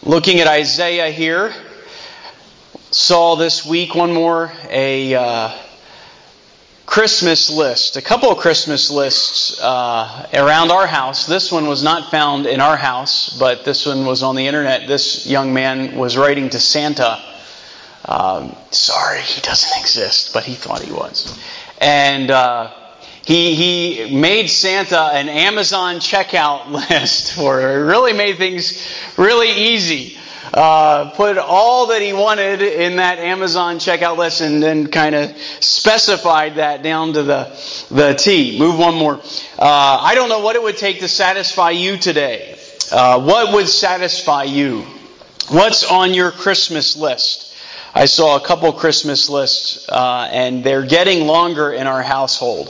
Looking at Isaiah here, saw this week a Christmas list, a couple of Christmas lists around our house. This one was not found in our house, but this one was on the internet. This young man was writing to Santa. Sorry, he doesn't exist, but he thought he was. And he made Santa an Amazon checkout list where it really made things really easy. Put all that he wanted in that Amazon checkout list and then kind of specified that down to the T. Move one more. I don't know what it would take to satisfy you today. What would satisfy you? What's on your Christmas list? I saw a couple Christmas lists, and they're getting longer in our household.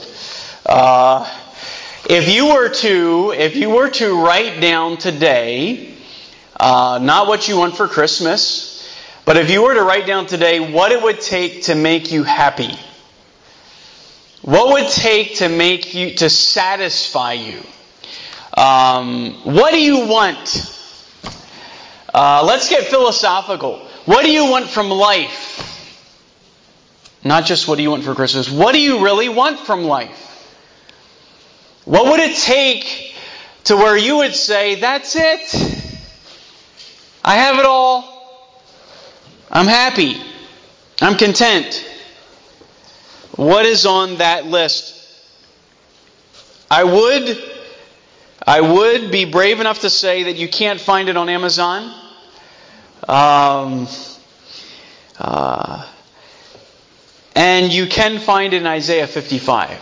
If you were to write down today, not what you want for Christmas, but if you were to write down today what it would take to make you happy, what would it take to satisfy you? What do you want? Let's get philosophical. What do you want from life? Not just what do you want for Christmas. What do you really want from life? What would it take to where you would say, that's it? I have it all. I'm happy. I'm content. What is on that list? I would be brave enough to say that you can't find it on Amazon. And you can find it in Isaiah 55.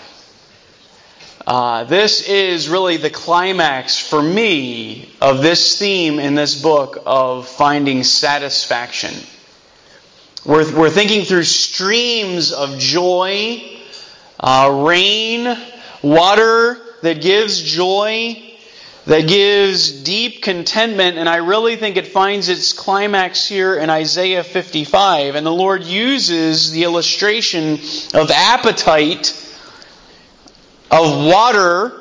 This is really the climax for me of this theme in this book of finding satisfaction. We're thinking through streams of joy, rain, water that gives joy, that gives deep contentment, and I really think it finds its climax here in Isaiah 55. And the Lord uses the illustration of appetite, of water,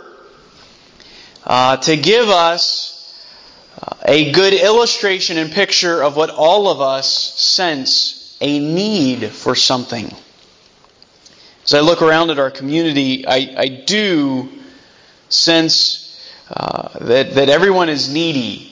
to give us a good illustration and picture of what all of us sense, a need for something. As I look around at our community, I do sense that everyone is needy.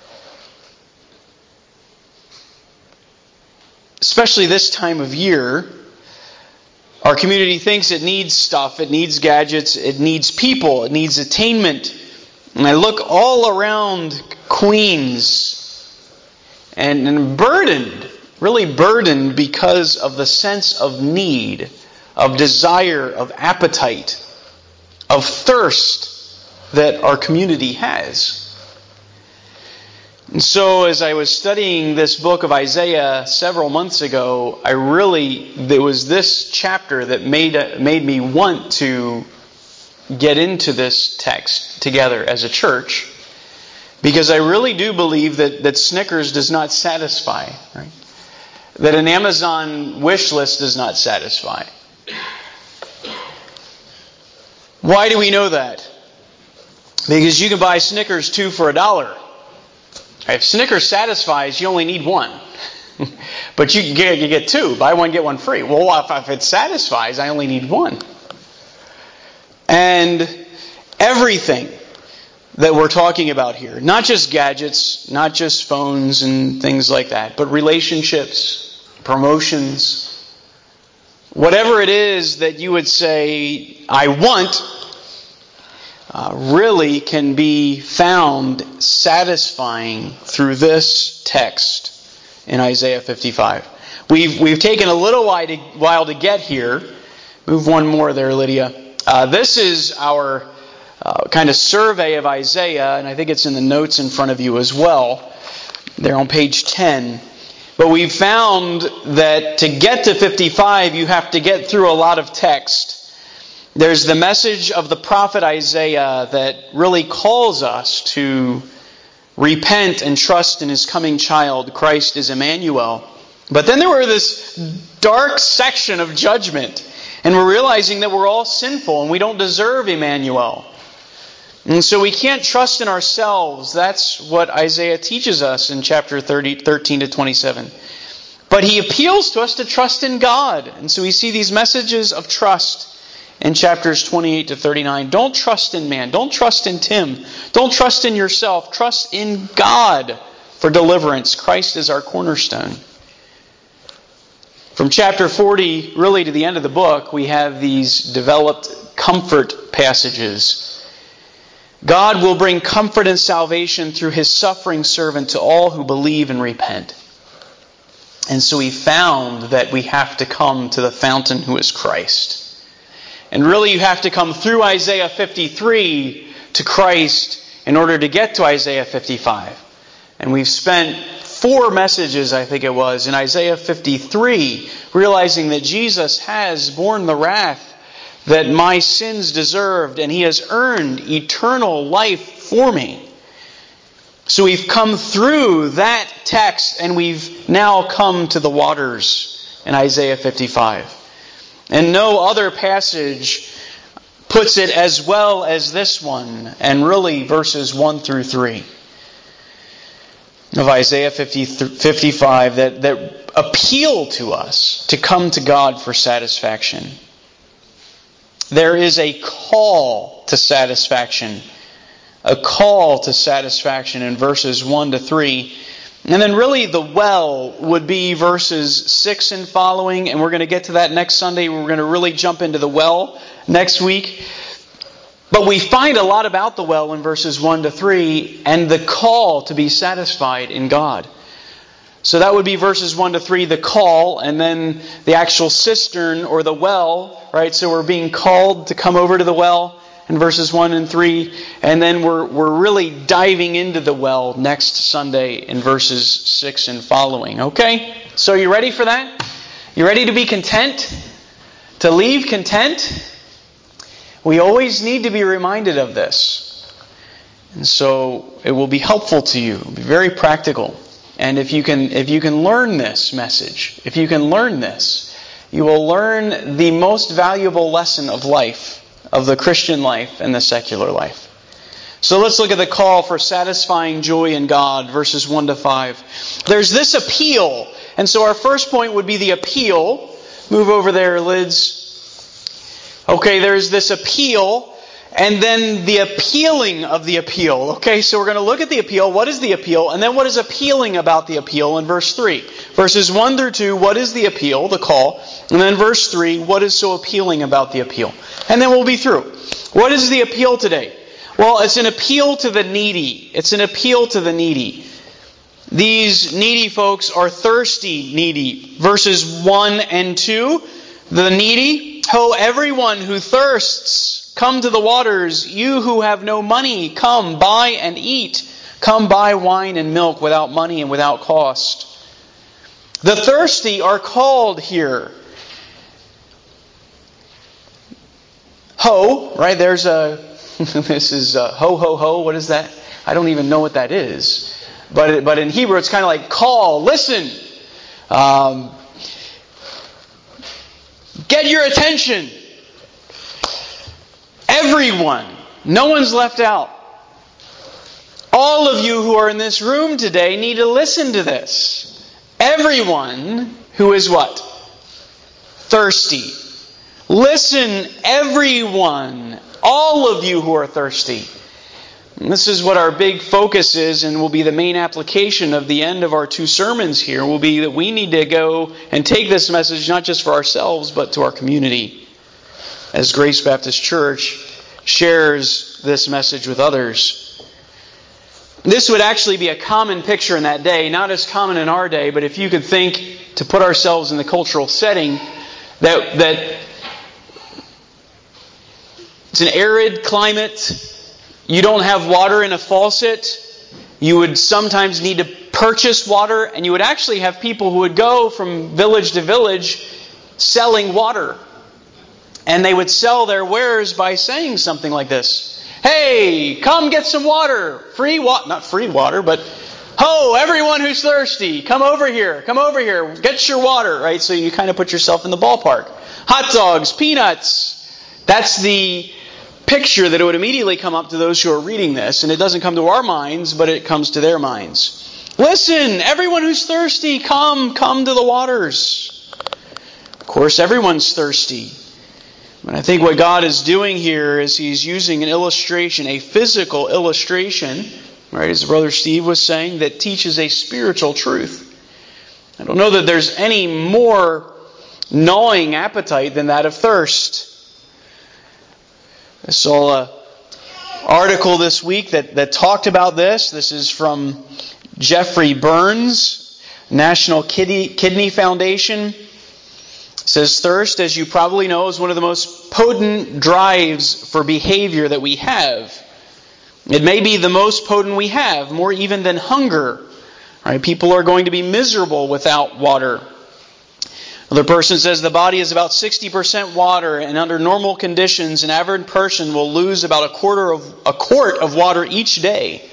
Especially this time of year, our community thinks it needs stuff, it needs gadgets, it needs people, it needs attainment. And I look all around Queens and burdened, really burdened because of the sense of need, of desire, of appetite, of thirst that our community has. And so as I was studying this book of Isaiah several months ago, there was this chapter that made me want to get into this text together as a church, because I really do believe that Snickers does not satisfy, right? That an Amazon wish list does not satisfy. Why do we know that? Because you can buy Snickers 2 for $1. If Snickers satisfies, you only need one. But you get 2. Buy one, get one free. Well, if it satisfies, I only need one. And everything that we're talking about here, not just gadgets, not just phones and things like that, but relationships, promotions, whatever it is that you would say, I want, really can be found satisfying through this text in Isaiah 55. We've taken a little while to get here. Move one more there, Lydia. This is our kind of survey of Isaiah, and I think it's in the notes in front of you as well. They're on page 10. But we've found that to get to 55, you have to get through a lot of text. There's the message of the prophet Isaiah that really calls us to repent and trust in His coming child. Christ is Emmanuel. But then there were this dark section of judgment. And we're realizing that we're all sinful and we don't deserve Emmanuel. And so we can't trust in ourselves. That's what Isaiah teaches us in chapter 13 to 27. But he appeals to us to trust in God. And so we see these messages of trust in chapters 28 to 39. Don't trust in man. Don't trust in Tim. Don't trust in yourself. Trust in God for deliverance. Christ is our cornerstone. From chapter 40, really to the end of the book, we have these developed comfort passages. God will bring comfort and salvation through His suffering servant to all who believe and repent. And so we found that we have to come to the fountain who is Christ. And really you have to come through Isaiah 53 to Christ in order to get to Isaiah 55. And we've spent 4 messages, I think it was, in Isaiah 53, realizing that Jesus has borne the wrath that my sins deserved, and He has earned eternal life for me. So we've come through that text, and we've now come to the waters in Isaiah 55. And no other passage puts it as well as this one, and really verses 1 through 3 of Isaiah 55 that appeal to us to come to God for satisfaction. There is a call to satisfaction. A call to satisfaction in verses 1 to 3. And then really the well would be verses 6 and following. And we're going to get to that next Sunday. We're going to really jump into the well next week. But we find a lot about the well in verses 1 to 3 and the call to be satisfied in God. So that would be verses 1 to 3, the call, and then the actual cistern or the well, right? So we're being called to come over to the well in verses 1 and 3, and then we're really diving into the well next Sunday in verses 6 and following. Okay? So are you ready for that? You ready to be content? To leave content? We always need to be reminded of this. And so it will be helpful to you. It'll be very practical. And if you can learn this message, if you can learn this, you will learn the most valuable lesson of life, of the Christian life and the secular life. So let's look at the call for satisfying joy in God, verses 1 to 5. There's this appeal. And so our first point would be the appeal. Move over there, Lids. Okay, there's this appeal. And then the appealing of the appeal. Okay, so we're going to look at the appeal. What is the appeal? And then what is appealing about the appeal in verse 3? Verses 1 through 2, what is the appeal, the call? And then verse 3, what is so appealing about the appeal? And then we'll be through. What is the appeal today? Well, it's an appeal to the needy. It's an appeal to the needy. These needy folks are thirsty needy. Verses 1 and 2, the needy. Ho, everyone who thirsts, come to the waters. You who have no money, come, buy and eat. Come buy wine and milk without money and without cost. The thirsty are called here. Ho, right? There's a, this is a ho, ho, ho. What is that? I don't even know what that is. But in Hebrew, it's kind of like call, listen. Get your attention. Everyone. No one's left out. All of you who are in this room today need to listen to this. Everyone who is what? Thirsty. Listen, everyone. All of you who are thirsty. And this is what our big focus is, and will be the main application of the end of our 2 sermons here, will be that we need to go and take this message not just for ourselves, but to our community. As Grace Baptist Church shares this message with others. This would actually be a common picture in that day, not as common in our day, but if you could think, to put ourselves in the cultural setting, that it's an arid climate. You don't have water in a faucet. You would sometimes need to purchase water, and you would actually have people who would go from village to village selling water. And they would sell their wares by saying something like this. Hey, come get some water. Free water, not free water, but ho, everyone who's thirsty, come over here, get your water, right? So you kind of put yourself in the ballpark. Hot dogs, peanuts. That's the picture that it would immediately come up to those who are reading this, and it doesn't come to our minds, but it comes to their minds. Listen, everyone who's thirsty, come to the waters. Of course, everyone's thirsty. And I think what God is doing here is He's using an illustration, a physical illustration, right, as Brother Steve was saying, that teaches a spiritual truth. I don't know that there's any more gnawing appetite than that of thirst. I saw an article this week that talked about this. This is from Jeffrey Burns, National Kidney Foundation. It says, thirst, as you probably know, is one of the most potent drives for behavior that we have. It may be the most potent we have, more even than hunger. Right? People are going to be miserable without water. Another person says the body is about 60% water, and under normal conditions, an average person will lose about a quart of water each day.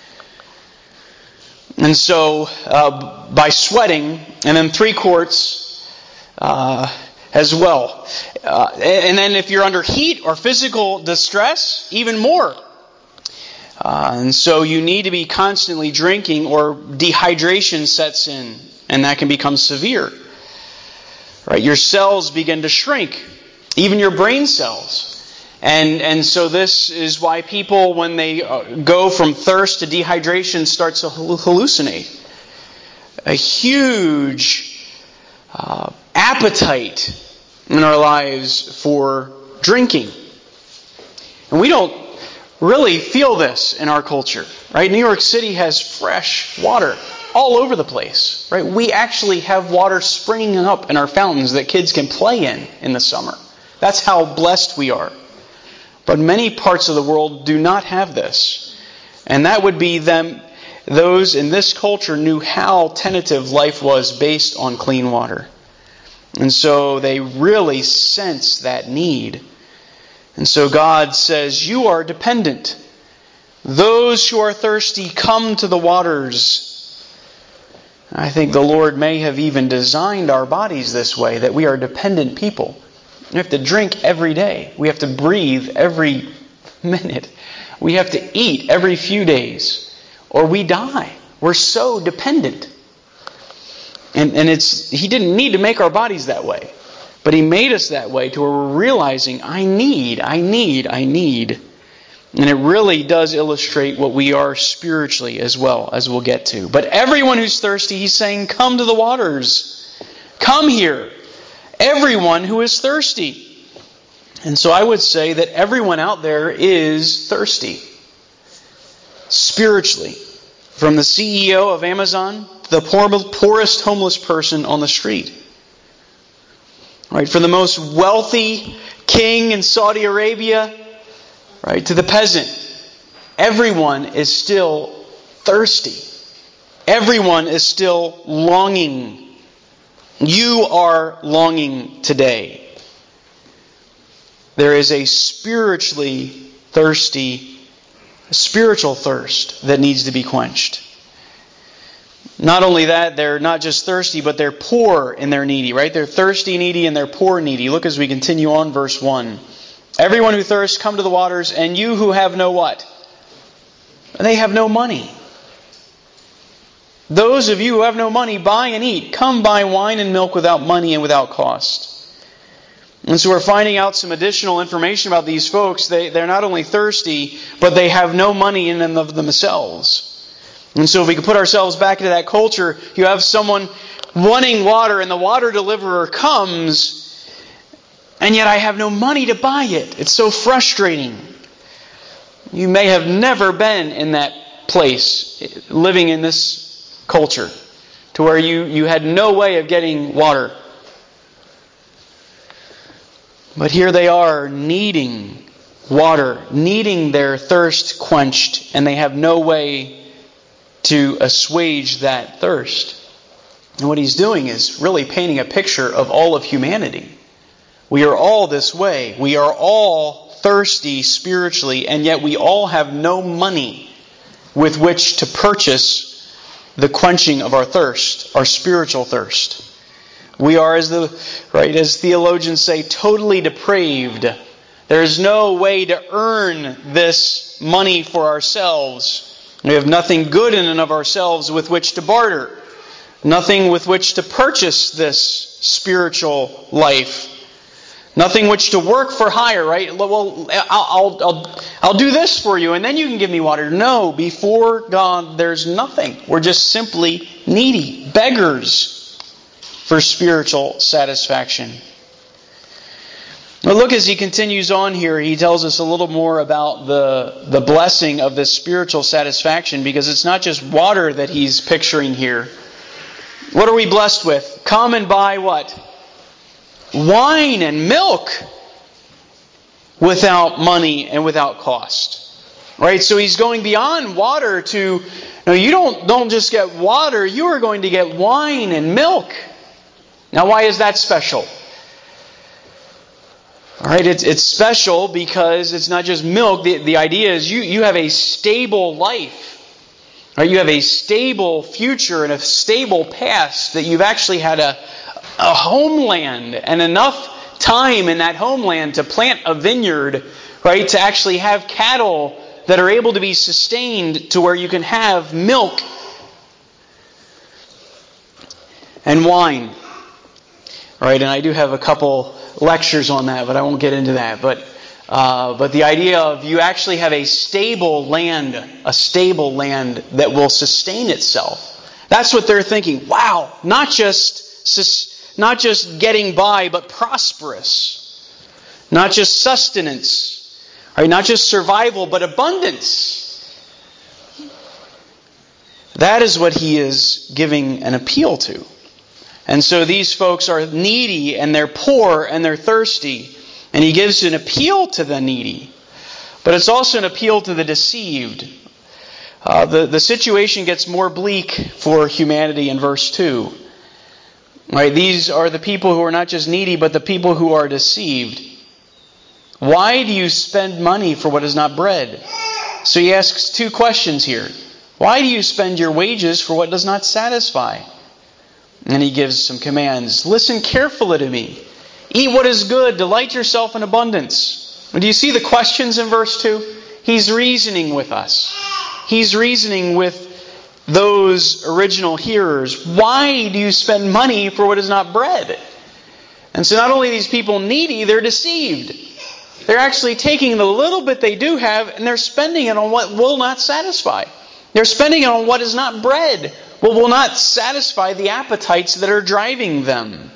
And so, by sweating, and then 3 quarts as well. And then if you're under heat or physical distress, even more. And so you need to be constantly drinking, or dehydration sets in, and that can become severe. Right? Your cells begin to shrink, even your brain cells. And so this is why people, when they go from thirst to dehydration, start to hallucinate. A huge appetite in our lives for drinking. And we don't really feel this in our culture. Right? New York City has fresh water all over the place. Right? We actually have water springing up in our fountains that kids can play in the summer. That's how blessed we are. But many parts of the world do not have this. And that would be those in this culture knew how tentative life was based on clean water. And so they really sense that need. And so God says, you are dependent. Those who are thirsty, come to the waters. I think the Lord may have even designed our bodies this way, that we are dependent people. We have to drink every day. We have to breathe every minute. We have to eat every few days, or we die. We're so dependent. And He didn't need to make our bodies that way. But He made us that way to where we're realizing, I need. And it really does illustrate what we are spiritually as well, as we'll get to. But everyone who's thirsty, He's saying, come to the waters. Come here. Everyone who is thirsty. And so I would say that everyone out there is thirsty. Spiritually. From the CEO of Amazon to the poorest homeless person on the street. Right? From the most wealthy king in Saudi Arabia, right, to the peasant. Everyone is still thirsty. Everyone is still longing. You are longing today. There is a spiritual thirst that needs to be quenched. Not only that, they're not just thirsty, but they're poor and they're needy, right? They're thirsty, needy, and they're poor, needy. Look as we continue on, verse 1. Everyone who thirsts, come to the waters, and you who have no what? They have no money. Those of you who have no money, buy and eat. Come buy wine and milk without money and without cost. And so we're finding out some additional information about these folks. They're not only thirsty, but they have no money in and of themselves. And so if we can put ourselves back into that culture, you have someone wanting water and the water deliverer comes, and yet I have no money to buy it. It's so frustrating. You may have never been in that place, living in this culture, to where you had no way of getting water. But here they are needing water, needing their thirst quenched, and they have no way to assuage that thirst. And what he's doing is really painting a picture of all of humanity. We are all this way. We are all thirsty spiritually, and yet we all have no money with which to purchase the quenching of our thirst, our spiritual thirst. We are, as theologians say, totally depraved. There's no way to earn this money for ourselves. We have nothing good in and of ourselves with which to barter. Nothing with which to purchase this spiritual life. Nothing which to work for hire, right? Well, I'll do this for you and then you can give me water. No, before God there's nothing. We're just simply needy, beggars for spiritual satisfaction. But look, as he continues on here, he tells us a little more about the blessing of this spiritual satisfaction, because it's not just water that he's picturing here. What are we blessed with? Come and buy what? Wine and milk without money and without cost. Right? So he's going beyond water to, no, you don't just get water, you are going to get wine and milk. Now why is that special? Alright, it's special because it's not just milk. The idea is you have a stable life. Right? You have a stable future and a stable past, that you've actually had a homeland and enough time in that homeland to plant a vineyard, right? To actually have cattle that are able to be sustained to where you can have milk and wine. Right? And I do have a couple lectures on that, but I won't get into that. But the idea of you actually have a stable land that will sustain itself. That's what they're thinking. Wow, not just getting by, but prosperous. Not just sustenance. Right? Not just survival, but abundance. That is what he is giving an appeal to. And so these folks are needy and they're poor and they're thirsty. And he gives an appeal to the needy. But it's also an appeal to the deceived. The situation gets more bleak for humanity in verse 2. Right? These are the people who are not just needy, but the people who are deceived. Why do you spend money for what is not bread? So he asks two questions here. Why do you spend your wages for what does not satisfy? And he gives some commands. Listen carefully to me. Eat what is good. Delight yourself in abundance. Do you see the questions in verse 2? He's reasoning with us. He's reasoning with those original hearers. Why do you spend money for what is not bread? And so not only are these people needy, they're deceived. They're actually taking the little bit they do have and they're spending it on what will not satisfy. They're spending it on what is not bread, what will not satisfy the appetites that are driving them.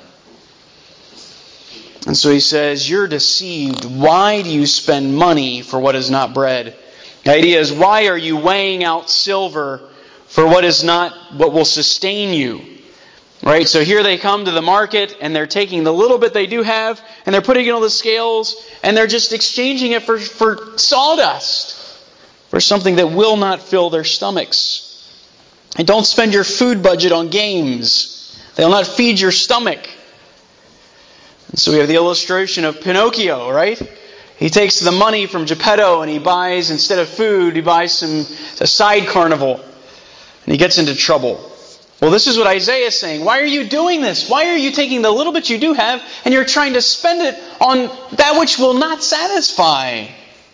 And so he says, you're deceived. Why do you spend money for what is not bread? The idea is, why are you weighing out silver for what is not what will sustain you? Right? So here they come to the market and they're taking the little bit they do have and they're putting it on the scales and they're just exchanging it for sawdust, for something that will not fill their stomachs. And don't spend your food budget on games. They'll not feed your stomach. And so we have the illustration of Pinocchio, right? He takes the money from Geppetto and he buys, instead of food, he buys a side carnival. And he gets into trouble. Well, this is what Isaiah is saying. Why are you doing this? Why are you taking the little bit you do have and you're trying to spend it on that which will not satisfy?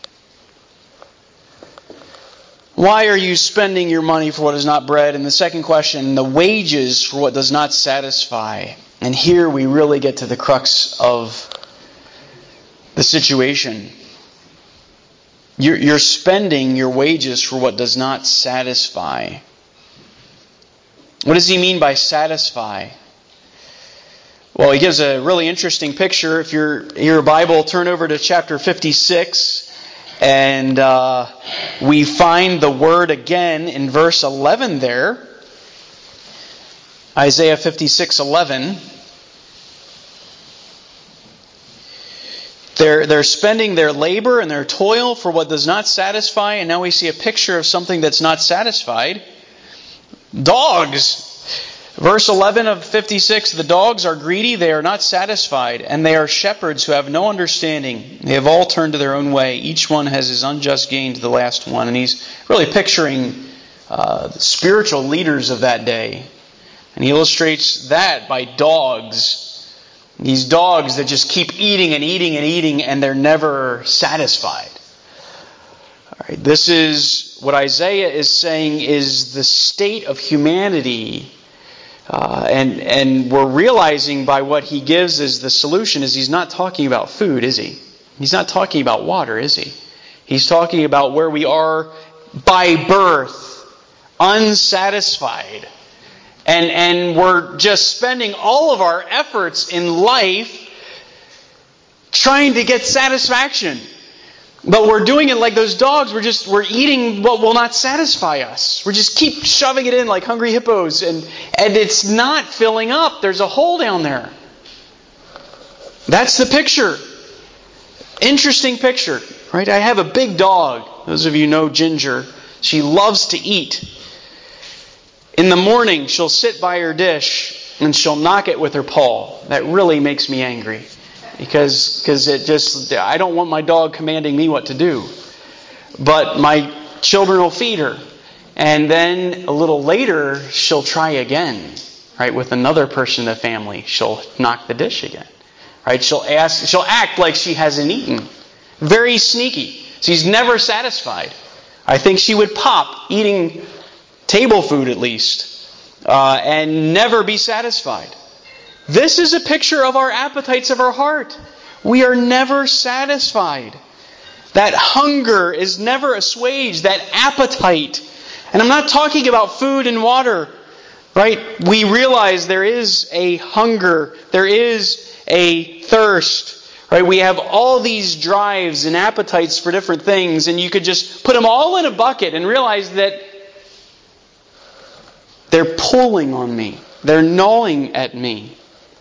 Why are you spending your money for what is not bread? And the second question, the wages for what does not satisfy. And here we really get to the crux of the situation. You're spending your wages for what does not satisfy. What does he mean by satisfy? Well, he gives a really interesting picture. If you're in your Bible, turn over to chapter 56. And we find the word again in verse 11 there. Isaiah 56:11. They're spending their labor and their toil for what does not satisfy. And now we see a picture of something that's not satisfied. Dogs. Verse 11 of 56, the dogs are greedy, they are not satisfied, and they are shepherds who have no understanding. They have all turned to their own way. Each one has his unjust gain to the last one. And he's really picturing the spiritual leaders of that day. And he illustrates that by dogs. These dogs that just keep eating and eating and eating, and they're never satisfied. All right, this is what Isaiah is saying is the state of humanity. And we're realizing by what he gives as the solution is he's not talking about food, is he? He's not talking about water, is he? He's talking about where we are by birth, unsatisfied. And we're just spending all of our efforts in life trying to get satisfaction. But we're doing it like those dogs. We're eating what will not satisfy us. We just keep shoving it in like hungry hippos, and it's not filling up. There's a hole down there. That's the picture. Interesting picture, right? I have a big dog. Those of you know Ginger. She loves to eat. In the morning, she'll sit by her dish and she'll knock it with her paw. That really makes me angry. Because I don't want my dog commanding me what to do. But my children will feed her. And then a little later, she'll try again. Right? With another person in the family, she'll knock the dish again. Right? She'll act like she hasn't eaten. Very sneaky. She's never satisfied. I think she would pop eating table food at least. And never be satisfied. This is a picture of our appetites of our heart. We are never satisfied. That hunger is never assuaged. That appetite. And I'm not talking about food and water. Right? We realize there is a hunger. There is a thirst. Right? We have all these drives and appetites for different things. And you could just put them all in a bucket and realize that they're pulling on me. They're gnawing at me.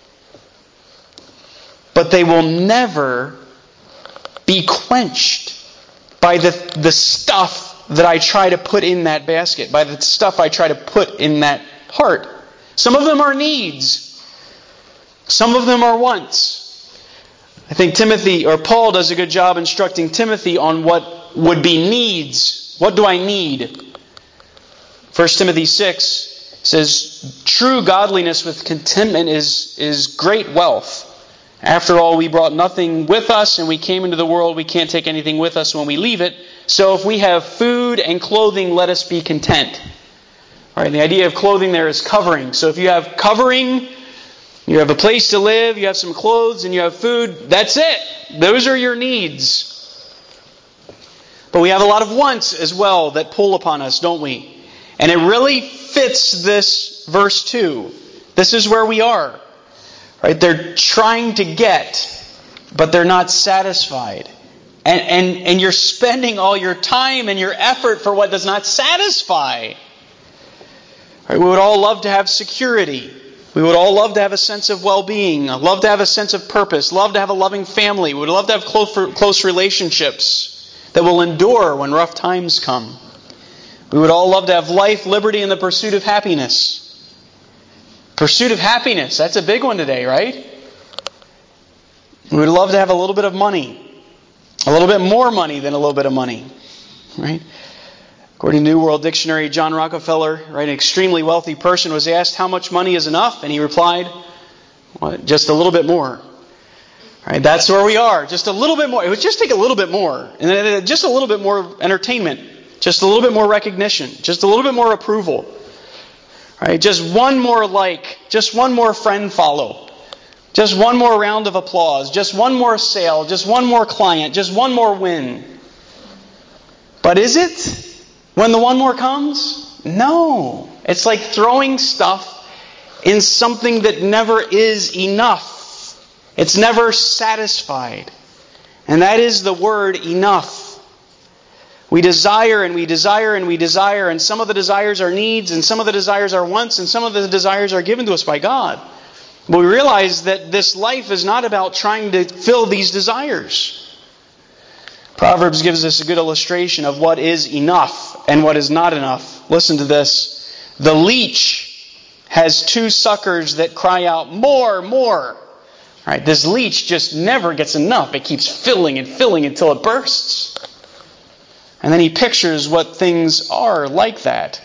But they will never be quenched by the stuff that I try to put in that basket, by the stuff I try to put in that heart. Some of them are needs. Some of them are wants. I think Paul does a good job instructing Timothy on what would be needs. What do I need? 1 Timothy 6 says, true godliness with contentment is great wealth. After all, we brought nothing with us, and we came into the world. We can't take anything with us when we leave it. So if we have food and clothing, let us be content. All right, the idea of clothing there is covering. So if you have covering, you have a place to live, you have some clothes, and you have food, that's it. Those are your needs. But we have a lot of wants as well that pull upon us, don't we? And it really fits this verse 2. This is where we are. Right? They're trying to get, but they're not satisfied. And you're spending all your time and your effort for what does not satisfy. Right? We would all love to have security. We would all love to have a sense of well-being, love to have a sense of purpose, love to have a loving family. We would love to have close relationships that will endure when rough times come. We would all love to have life, liberty, and the pursuit of happiness. Pursuit of happiness, that's a big one today, right? We would love to have a little bit of money. A little bit more money than a little bit of money. Right? According to New World Dictionary, John Rockefeller, right, an extremely wealthy person, was asked how much money is enough, and he replied, well, just a little bit more. Right? That's where we are. Just a little bit more. It would just take a little bit more. And then just a little bit more entertainment. Just a little bit more recognition. Just a little bit more approval. Right? Just one more like, just one more friend follow, just one more round of applause, just one more sale, just one more client, just one more win. But is it when the one more comes? No. It's like throwing stuff in something that never is enough. It's never satisfied. And that is the word enough. We desire and we desire and we desire, and some of the desires are needs, and some of the desires are wants, and some of the desires are given to us by God. But we realize that this life is not about trying to fill these desires. Proverbs gives us a good illustration of what is enough and what is not enough. Listen to this. The leech has two suckers that cry out, more, more. Right? This leech just never gets enough. It keeps filling and filling until it bursts. And then he pictures what things are like that.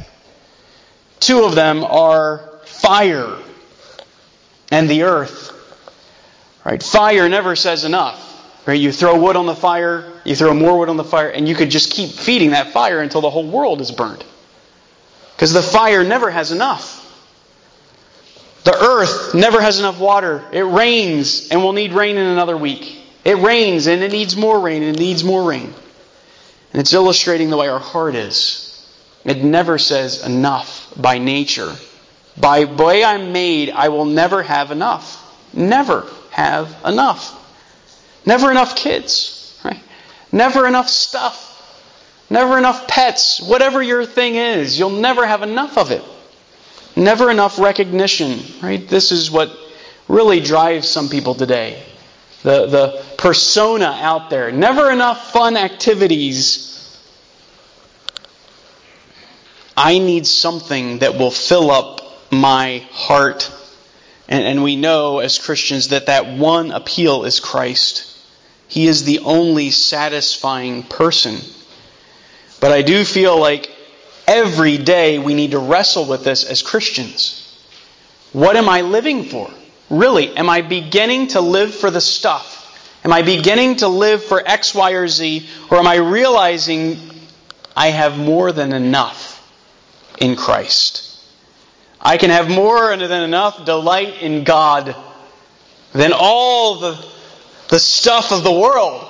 Two of them are fire and the earth. Right? Fire never says enough. Right? You throw wood on the fire, you throw more wood on the fire, and you could just keep feeding that fire until the whole world is burnt. Because the fire never has enough. The earth never has enough water. It rains and will need rain in another week. It rains and it needs more rain and it needs more rain. And it's illustrating the way our heart is. It never says enough by nature. By the way I'm made, I will never have enough. Never have enough. Never enough kids. Right? Never enough stuff. Never enough pets. Whatever your thing is, you'll never have enough of it. Never enough recognition. Right? This is what really drives some people today. The persona out there. Never enough fun activities. I need something that will fill up my heart. And we know as Christians that one appeal is Christ. He is the only satisfying person. But I do feel like every day we need to wrestle with this as Christians. What am I living for? Really, am I beginning to live for the stuff? Am I beginning to live for X, Y, or Z? Or am I realizing I have more than enough in Christ? I can have more than enough delight in God than all the stuff of the world.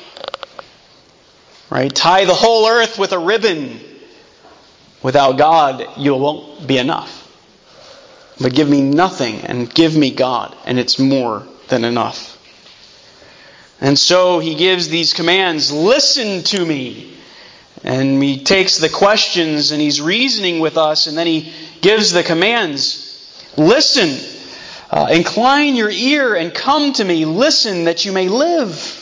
Right? Tie the whole earth with a ribbon. Without God, you won't be enough. But give me nothing and give me God, and it's more than enough. And so he gives these commands. Listen to me. And he takes the questions and he's reasoning with us, and then he gives the commands. Listen. Incline your ear and come to me. Listen that you may live.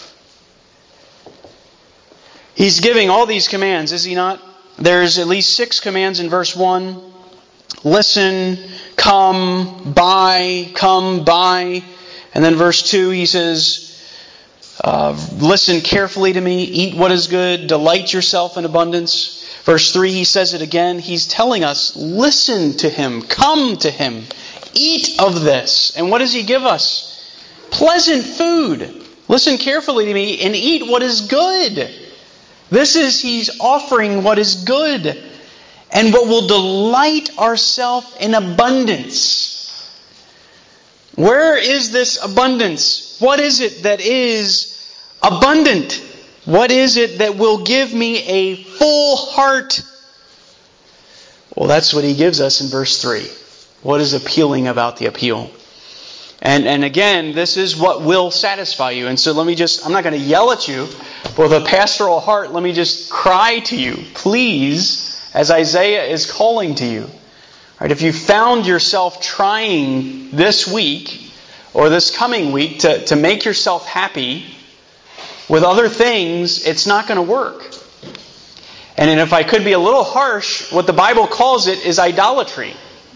He's giving all these commands, is he not? There's at least 6 commands in verse 1. Listen, come, buy. And then verse 2 he says, listen carefully to me, eat what is good, delight yourself in abundance. Verse 3 he says it again. He's telling us, listen to Him, come to Him, eat of this. And what does He give us? Pleasant food. Listen carefully to me and eat what is good. He's offering what is good and what will delight ourselves in abundance. Where is this abundance? What is it that is abundant? What is it that will give me a full heart? Well, that's what he gives us in verse 3. What is appealing about the appeal? And again, this is what will satisfy you. And so I'm not going to yell at you. With a pastoral heart, let me just cry to you, please, as Isaiah is calling to you. Right, if you found yourself trying this week or this coming week to make yourself happy with other things, it's not going to work. And if I could be a little harsh, what the Bible calls it is idolatry.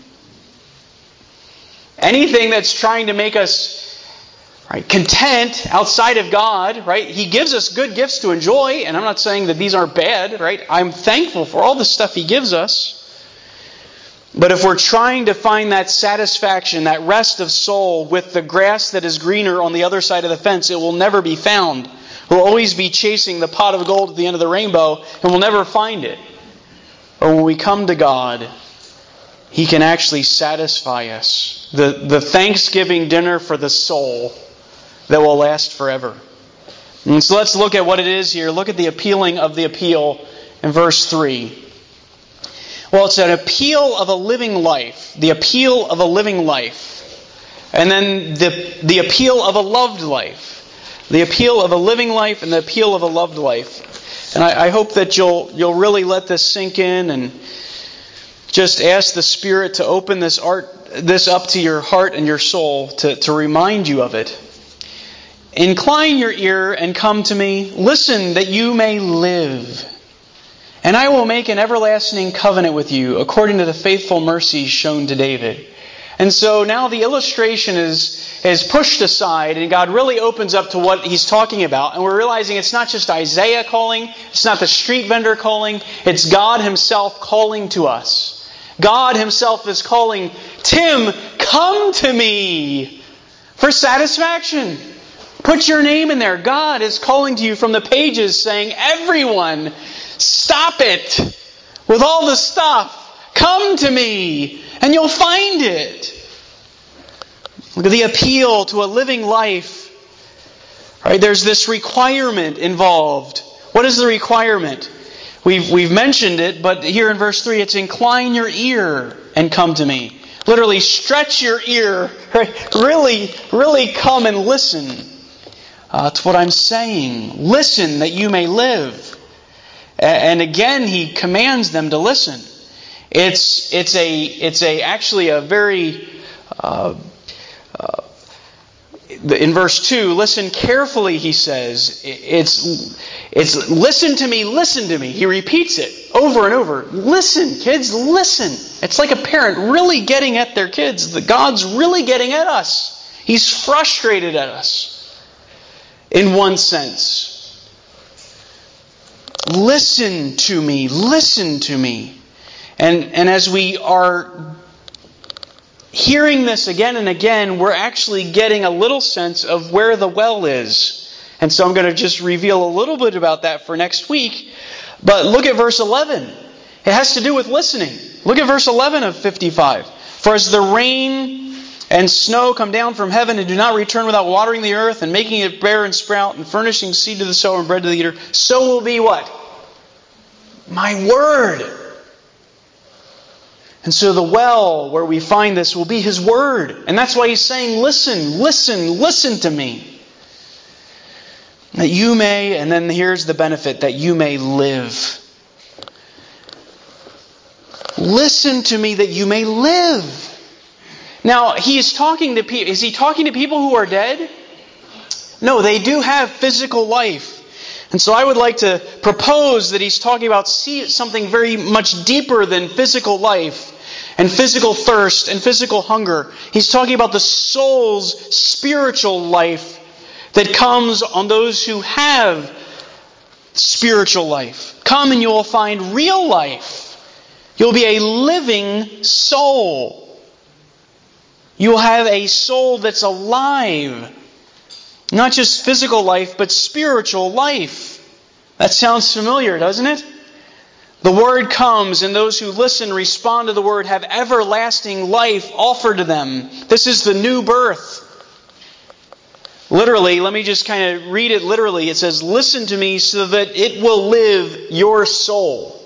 Anything that's trying to make us content outside of God, right? He gives us good gifts to enjoy, and I'm not saying that these aren't bad, right? I'm thankful for all the stuff He gives us. But if we're trying to find that satisfaction, that rest of soul with the grass that is greener on the other side of the fence, it will never be found. We'll always be chasing the pot of gold at the end of the rainbow, and we'll never find it. But when we come to God, He can actually satisfy us. The Thanksgiving dinner for the soul that will last forever. And so let's look at what it is here. Look at the appealing of the appeal in verse 3. Well, it's an appeal of a living life. The appeal of a living life. And then the appeal of a loved life. The appeal of a living life and the appeal of a loved life. And I hope that you'll really let this sink in and just ask the Spirit to open this up to your heart and your soul to remind you of it. Incline your ear and come to me. Listen that you may live. And I will make an everlasting covenant with you according to the faithful mercies shown to David. And so now the illustration is pushed aside and God really opens up to what He's talking about. And we're realizing it's not just Isaiah calling. It's not the street vendor calling. It's God Himself calling to us. God Himself is calling, Tim, come to me. for satisfaction. Put your name in there. God is calling to you from the pages saying, everyone, stop it with all the stuff. Come to me and you'll find it. Look at the appeal to a living life. Right? There's this requirement involved. What is the requirement? We've mentioned it, but here in verse 3 it's incline your ear and come to me. Literally stretch your ear. Right? Really come and listen to what I'm saying. Listen that you may live. And again he commands them to listen. It's actually a very in verse 2, listen carefully, he says. It's listen to me, listen to me. He repeats it over and over. Listen, kids, listen. It's like a parent really getting at their kids. God's really getting at us. He's frustrated at us in one sense. Listen to me, listen to me. And as we are hearing this again and again, we're actually getting a little sense of where the well is. And so I'm going to just reveal a little bit about that for next week. But look at verse 11. It has to do with listening. Look at verse 11 of 55. For as the rain and snow come down from heaven and do not return without watering the earth and making it bear and sprout and furnishing seed to the sower and bread to the eater, so will be what? My word. And so the well where we find this will be His Word. And that's why He's saying, listen, listen, listen to me. That you may, and then here's the benefit, that you may live. Listen to me that you may live. Now, He is talking to people. Is He talking to people who are dead? No, they do have physical life. And so I would like to propose that He's talking about something very much deeper than physical life and physical thirst and physical hunger. He's talking about the soul's spiritual life that comes on those who have spiritual life. Come and you will find real life. You'll be a living soul. You will have a soul that's alive. Not just physical life, but spiritual life. That sounds familiar, doesn't it? The Word comes, and those who listen, respond to the Word, have everlasting life offered to them. This is the new birth. Literally, let me just kind of read it literally. It says, listen to me so that it will live your soul.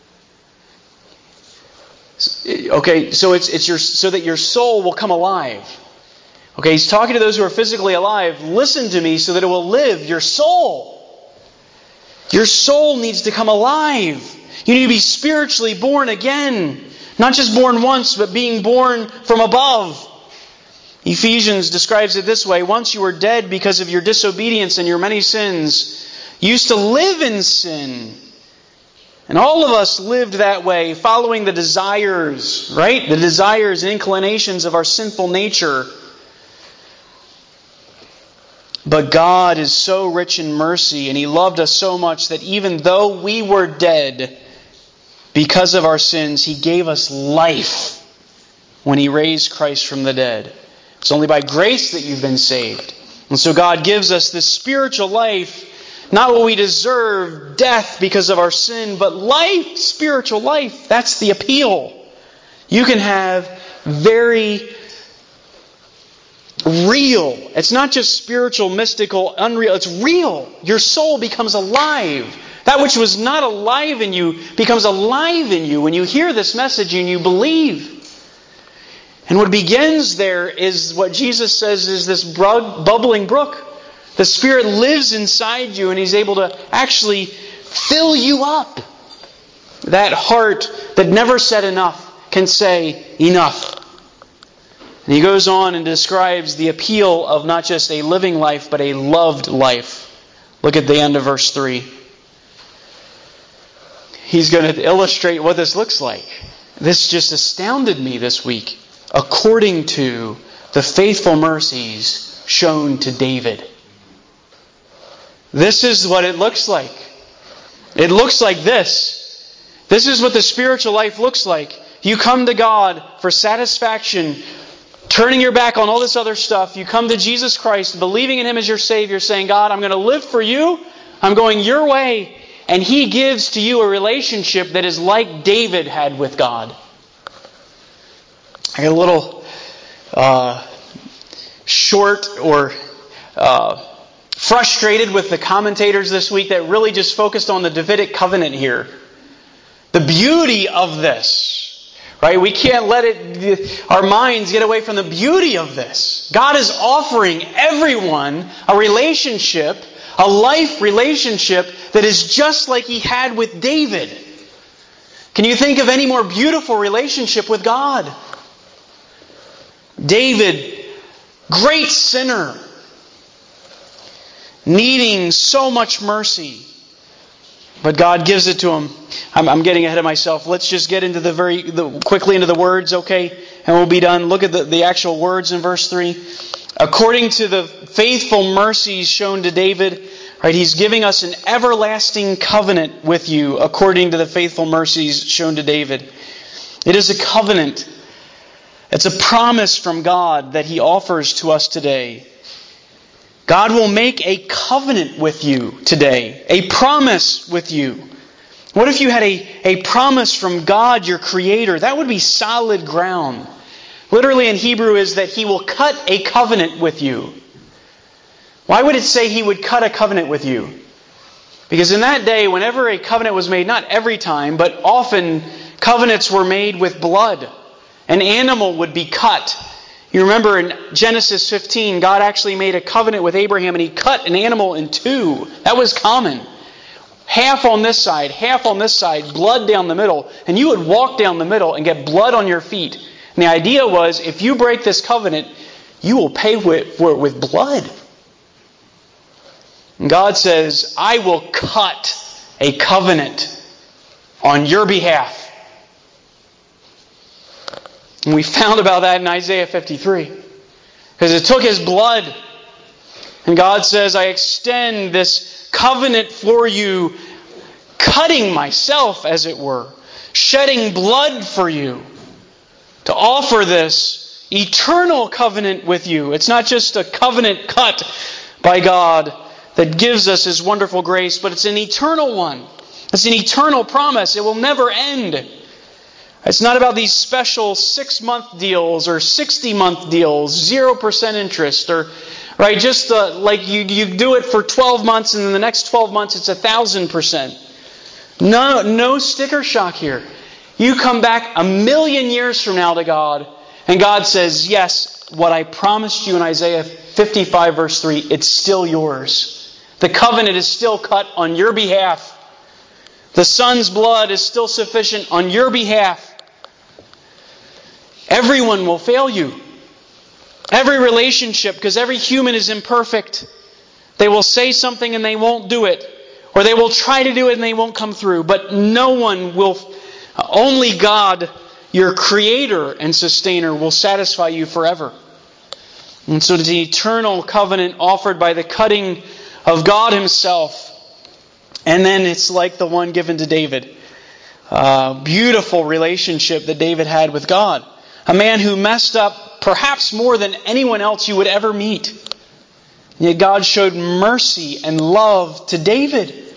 Okay, so so that your soul will come alive. Okay, He's talking to those who are physically alive. Listen to me so that it will live your soul. Your soul needs to come alive. You need to be spiritually born again. Not just born once, but being born from above. Ephesians describes it this way. Once you were dead because of your disobedience and your many sins. You used to live in sin. And all of us lived that way, following the desires, right? The desires and inclinations of our sinful nature. But God is so rich in mercy, and He loved us so much that even though we were dead because of our sins, He gave us life when He raised Christ from the dead. It's only by grace that you've been saved. And so God gives us this spiritual life, not what we deserve, death because of our sin, but life, spiritual life. That's the appeal. You can have very real. It's not just spiritual, mystical, unreal. It's real. Your soul becomes alive. That which was not alive in you becomes alive in you when you hear this message and you believe. And what begins there is what Jesus says is this bubbling brook. The Spirit lives inside you and He's able to actually fill you up. That heart that never said enough can say enough. And He goes on and describes the appeal of not just a living life, but a loved life. Look at the end of verse 3. He's going to illustrate what this looks like. This just astounded me this week. According to the faithful mercies shown to David. This is what it looks like. It looks like this. This is what the spiritual life looks like. You come to God for satisfaction turning your back on all this other stuff, you come to Jesus Christ, believing in Him as your Savior, saying, God, I'm going to live for you. I'm going your way. And He gives to you a relationship that is like David had with God. I got a little short or frustrated with the commentators this week that really just focused on the Davidic covenant here. The beauty of this, right? We can't let our minds get away from the beauty of this. God is offering everyone a relationship, a life relationship that is just like He had with David. Can you think of any more beautiful relationship with God? David, great sinner, needing so much mercy, but God gives it to him. I'm getting ahead of myself. Let's just get into quickly into the words, okay? And we'll be done. Look at the actual words in verse 3. According to the faithful mercies shown to David, right? He's giving us an everlasting covenant with you, according to the faithful mercies shown to David. It is a covenant. It's a promise from God that He offers to us today. God will make a covenant with you today. A promise with you. What if you had a promise from God, your Creator? That would be solid ground. Literally in Hebrew is that He will cut a covenant with you. Why would it say He would cut a covenant with you? Because in that day, whenever a covenant was made, not every time, but often covenants were made with blood. An animal would be cut. You remember in Genesis 15, God actually made a covenant with Abraham and He cut an animal in two. That was common. Half on this side, half on this side, blood down the middle. And you would walk down the middle and get blood on your feet. And the idea was, if you break this covenant, you will pay for it with blood. And God says, I will cut a covenant on your behalf. And we found about that in Isaiah 53. Because it took His blood. And God says, I extend this covenant for you, cutting myself, as it were, shedding blood for you, to offer this eternal covenant with you. It's not just a covenant cut by God that gives us His wonderful grace, but it's an eternal one. It's an eternal promise. It will never end. It's not about these special 6-month deals or 60-month deals, 0% interest, or right, just like you do it for 12 months and in the next 12 months it's 1,000%. No sticker shock here. You come back 1,000,000 years from now to God, and God says, yes, what I promised you in Isaiah 55 verse 3, it's still yours. The covenant is still cut on your behalf. The Son's blood is still sufficient on your behalf. Everyone will fail you. Every relationship, because every human is imperfect. They will say something and they won't do it. Or they will try to do it and they won't come through. But no one will, only God, your Creator and Sustainer, will satisfy you forever. And so it's an eternal covenant offered by the cutting of God Himself. And then it's like the one given to David. Beautiful relationship that David had with God. A man who messed up perhaps more than anyone else you would ever meet. Yet God showed mercy and love to David.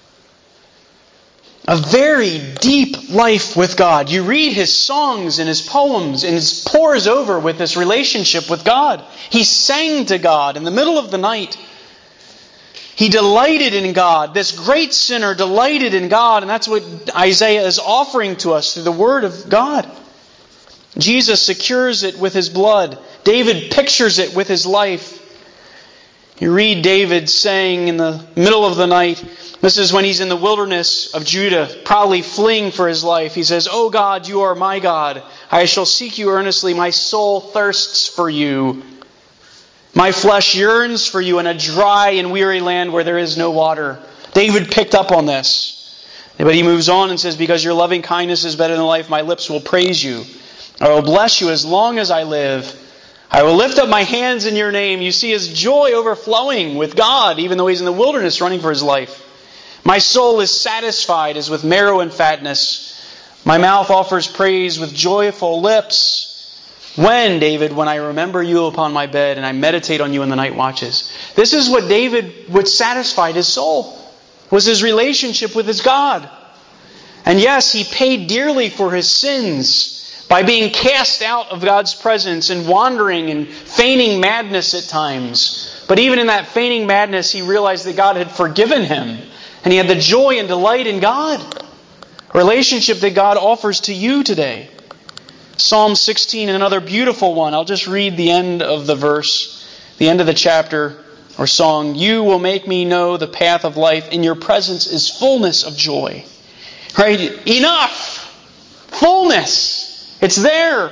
A very deep life with God. You read his songs and his poems and it pours over with this relationship with God. He sang to God in the middle of the night. He delighted in God. This great sinner delighted in God, and that's what Isaiah is offering to us through the Word of God. Jesus secures it with His blood. David pictures it with his life. You read David saying in the middle of the night, this is when he's in the wilderness of Judah, probably fleeing for his life. He says, "O God, you are my God. I shall seek you earnestly. My soul thirsts for you. My flesh yearns for you in a dry and weary land where there is no water." David picked up on this. But he moves on and says, "Because your loving kindness is better than life, my lips will praise you. I will bless you as long as I live. I will lift up my hands in your name." You see his joy overflowing with God, even though he's in the wilderness running for his life. "My soul is satisfied as with marrow and fatness. My mouth offers praise with joyful lips." When, David, when I remember you upon my bed and I meditate on you in the night watches. This is what David would satisfy his soul, was his relationship with his God. And yes, he paid dearly for his sins by being cast out of God's presence and wandering and feigning madness at times. But even in that feigning madness, he realized that God had forgiven him. And he had the joy and delight in God. A relationship that God offers to you today. Psalm 16, another beautiful one. I'll just read the end of the verse, the end of the chapter or song. You will make me know the path of life. In your presence is fullness of joy. Right? Enough! Fullness! It's there!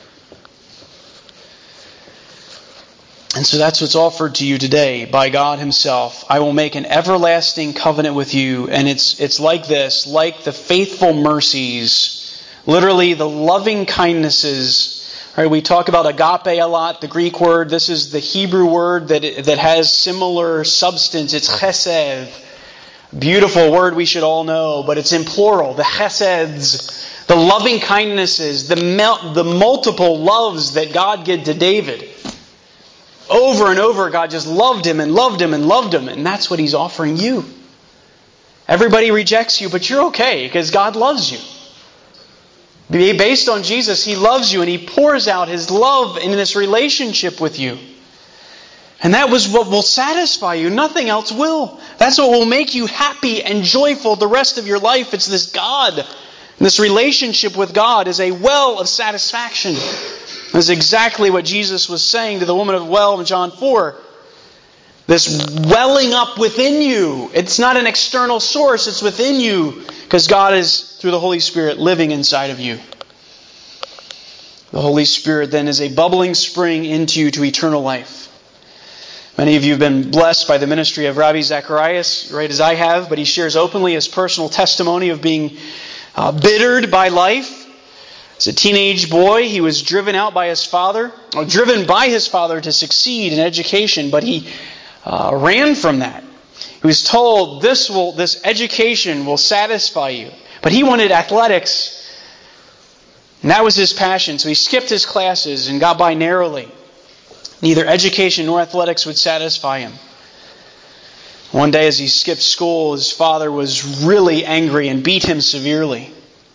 And so that's what's offered to you today by God Himself. I will make an everlasting covenant with you. And it's like this, like the faithful mercies, literally the loving kindnesses. Right, we talk about agape a lot, the Greek word. This is the Hebrew word that has similar substance. It's chesed. Beautiful word we should all know, but it's in plural. The cheseds, the loving kindnesses, the multiple loves that God did to David. Over and over, God just loved him and loved him and loved him. And that's what He's offering you. Everybody rejects you, but you're okay because God loves you. Based on Jesus, He loves you and He pours out His love in this relationship with you. And that was what will satisfy you. Nothing else will. That's what will make you happy and joyful the rest of your life. It's this God. This relationship with God is a well of satisfaction. That's exactly what Jesus was saying to the woman of the well in John 4. This welling up within you. It's not an external source. It's within you. Because God is, through the Holy Spirit, living inside of you. The Holy Spirit then is a bubbling spring into you to eternal life. Many of you have been blessed by the ministry of Rabbi Zacharias, right as I have, but he shares openly his personal testimony of being bittered by life. As a teenage boy, he was driven by his father to succeed in education, but he ran from that. He was told, this education will satisfy you. But he wanted athletics, and that was his passion. So he skipped his classes and got by narrowly. Neither education nor athletics would satisfy him. One day as he skipped school, his father was really angry and beat him severely.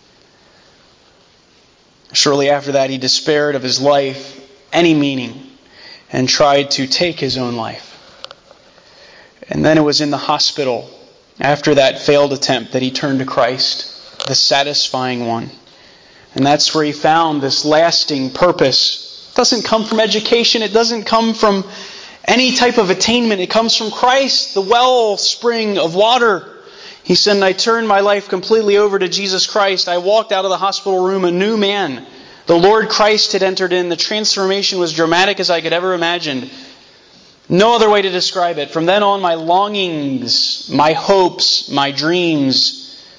Shortly after that, he despaired of his life, any meaning, and tried to take his own life. And then it was in the hospital, after that failed attempt, that he turned to Christ, the satisfying one. And that's where he found this lasting purpose. It doesn't come from education. It doesn't come from any type of attainment. It comes from Christ, the wellspring of water. He said, I turned my life completely over to Jesus Christ. I walked out of the hospital room a new man. The Lord Christ had entered in. The transformation was dramatic as I could ever imagine. No other way to describe it. From then on, my longings, my hopes, my dreams,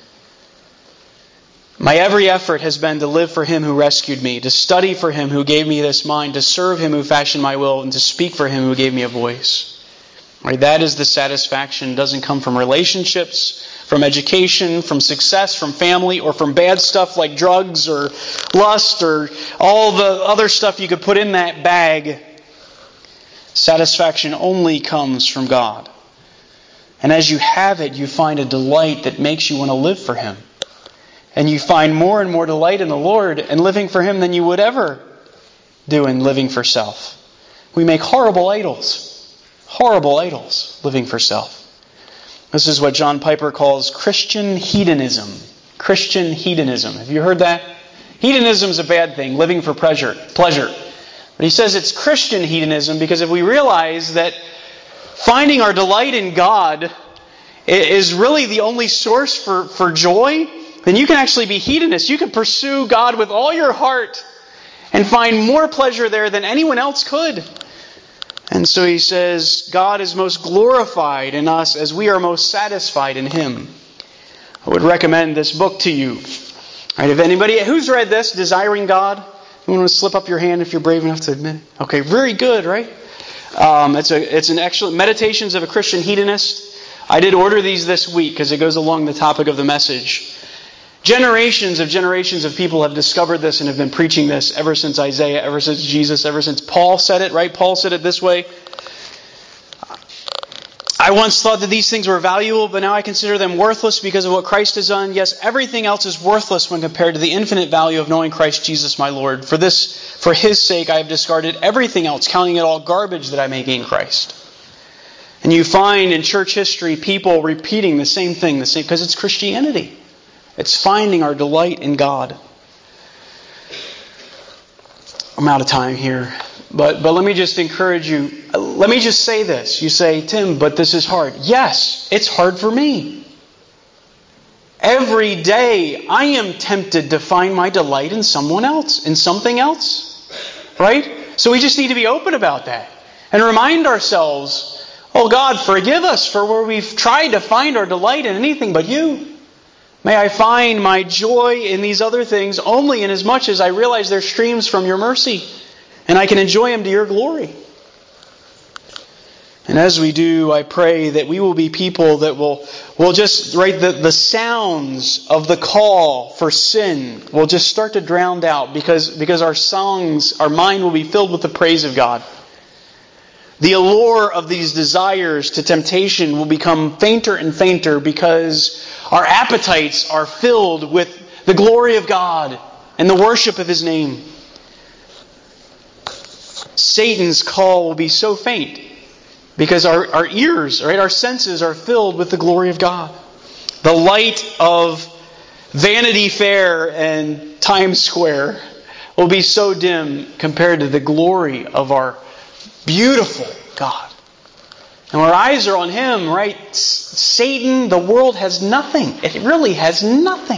my every effort has been to live for Him who rescued me, to study for Him who gave me this mind, to serve Him who fashioned my will, and to speak for Him who gave me a voice. Right? That is the satisfaction. It doesn't come from relationships, from education, from success, from family, or from bad stuff like drugs or lust or all the other stuff you could put in that bag. Satisfaction only comes from God. And as you have it, you find a delight that makes you want to live for Him. And you find more and more delight in the Lord and living for Him than you would ever do in living for self. We make horrible idols living for self. This is what John Piper calls Christian hedonism. Christian hedonism. Have you heard that? Hedonism is a bad thing, living for pleasure. But he says it's Christian hedonism because if we realize that finding our delight in God is really the only source for joy, then you can actually be hedonist. You can pursue God with all your heart and find more pleasure there than anyone else could. And so he says, God is most glorified in us as we are most satisfied in Him. I would recommend this book to you. Right, if anybody who's read this, Desiring God, you want to slip up your hand if you're brave enough to admit it? Okay, very good, right? It's an excellent Meditations of a Christian Hedonist. I did order these this week because it goes along the topic of the message. Generations of people have discovered this and have been preaching this ever since Isaiah, ever since Jesus, ever since Paul said it, right? Paul said it this way. I once thought that these things were valuable, but now I consider them worthless because of what Christ has done. Yes, everything else is worthless when compared to the infinite value of knowing Christ Jesus my Lord. For His sake, I have discarded everything else, counting it all garbage that I may gain Christ. And you find in church history people repeating the same thing, because it's Christianity. It's finding our delight in God. I'm out of time here. But let me just encourage you. Let me just say this. You say, Tim, but this is hard. Yes, it's hard for me. Every day I am tempted to find my delight in someone else, in something else. Right? So we just need to be open about that. And remind ourselves, oh God, forgive us for where we've tried to find our delight in anything but You. May I find my joy in these other things only inasmuch as I realize they're streams from Your mercy. And I can enjoy them to Your glory. And as we do, I pray that we will be people that will just, right, the sounds of the call for sin will just start to drown out because our mind will be filled with the praise of God. The allure of these desires to temptation will become fainter and fainter because our appetites are filled with the glory of God and the worship of His name. Satan's call will be so faint because our ears, right, our senses are filled with the glory of God. The light of Vanity Fair and Times Square will be so dim compared to the glory of our beautiful God. And our eyes are on Him, right? Satan, the world has nothing. It really has nothing.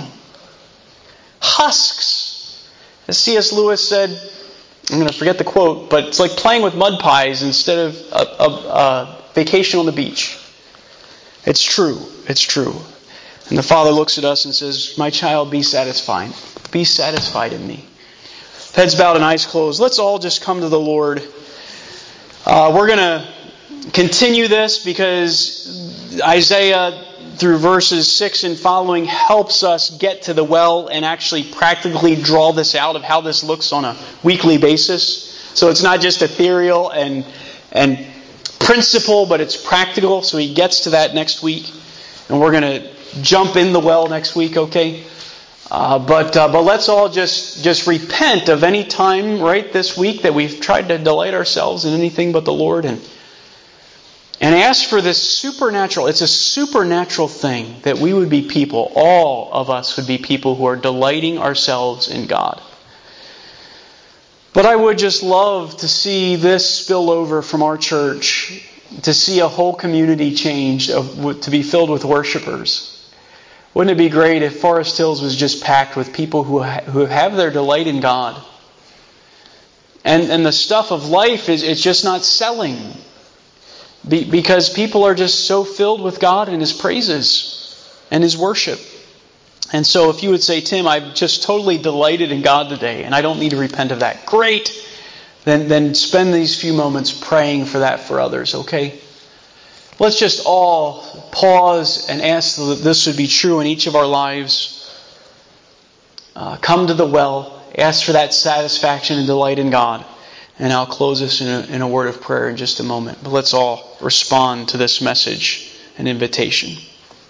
Husks. As C.S. Lewis said, I'm going to forget the quote, but it's like playing with mud pies instead of a vacation on the beach. It's true. It's true. And the Father looks at us and says, my child, be satisfied. Be satisfied in Me. Heads bowed and eyes closed. Let's all just come to the Lord. We're going to continue this because Isaiah, through verses 6 and following, helps us get to the well and actually practically draw this out of how this looks on a weekly basis. So it's not just ethereal and principle, but it's practical. So he gets to that next week. And we're going to jump in the well next week, okay? But let's all just repent of any time, right, this week that we've tried to delight ourselves in anything but the Lord and ask for this supernatural. It's a supernatural thing that we would be people, all of us would be people who are delighting ourselves in God. But I would just love to see this spill over from our church, to see a whole community changed, to be filled with worshipers. Wouldn't it be great if Forest Hills was just packed with people who have their delight in God? And the stuff of life, it's just not selling. Because people are just so filled with God and His praises and His worship. And so if you would say, Tim, I've just totally delighted in God today and I don't need to repent of that. Great! Then spend these few moments praying for that for others, okay? Let's just all pause and ask that this would be true in each of our lives. Come to the well. Ask for that satisfaction and delight in God. And I'll close this in a word of prayer in just a moment. But let's all respond to this message and invitation.